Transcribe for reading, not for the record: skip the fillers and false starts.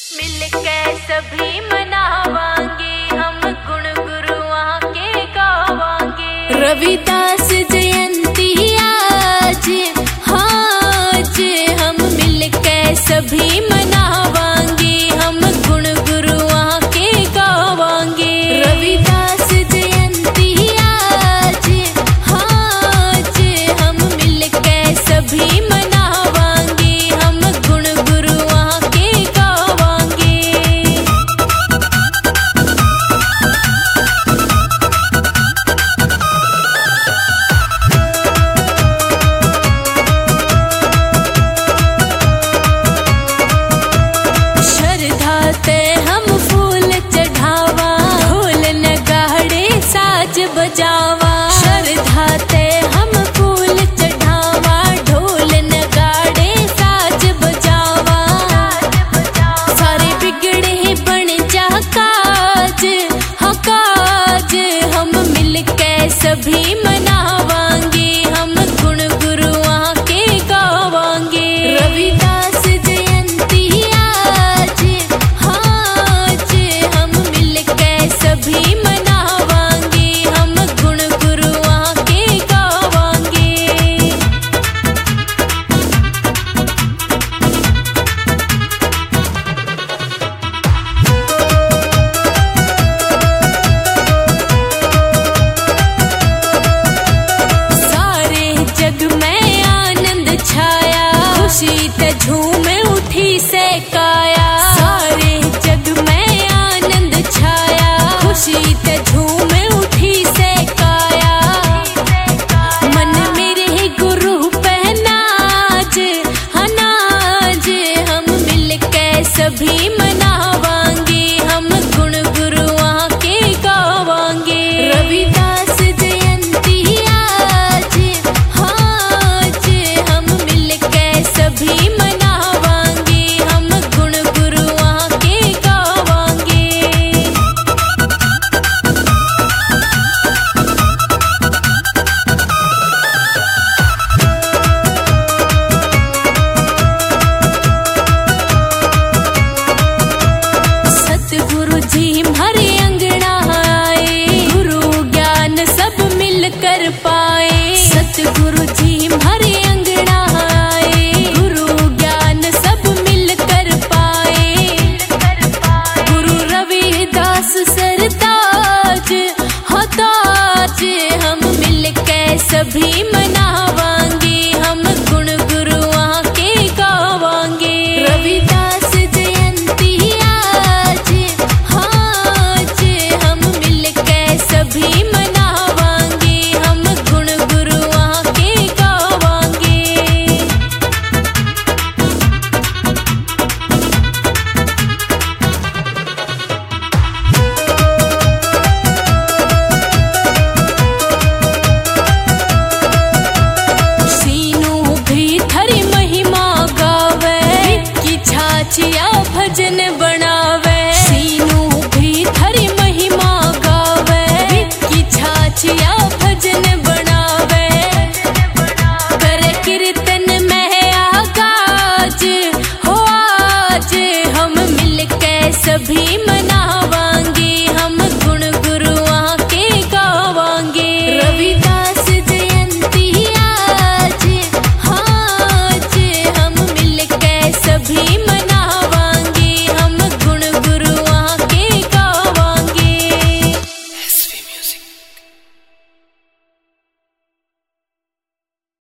मिलके सभी मनावांगे, हम गुण गुरुआ के गावांगे। रविदास जयंती आज, आज हम मिलके सभी मनावांगे, हम गुण गुरुआ के गावांगे। रविदास जयंती आज, आज हम मिलके सभी मनावांगे, हम गुण गुरुआ के गावांगे। श्रद्धा ते हम फूल चढ़ावा, ढोल नगाड़े साज बजावा। श्रद्धा ते हम फूल चढ़ावा, ढोल नगाड़े साज बजावा। सारे बिगड़े बन जा काज, हाँ काज हम मिलके सभी मनावांगे, हम गुण गुरुआ के गावांगे। रविदास जयंती आज, आज हम मिलके सभी मनावांगे, हम गुण गुरुआ के गावांगे। सारे जग में आनंद छाया, खुशी ते झूमे उठी से काया। सारे जग में आनंद छाया, खुशी ते झूमे उठी से काया। मन मेरे गुरु पे नाज, हाँ नाज हम मिलके सभी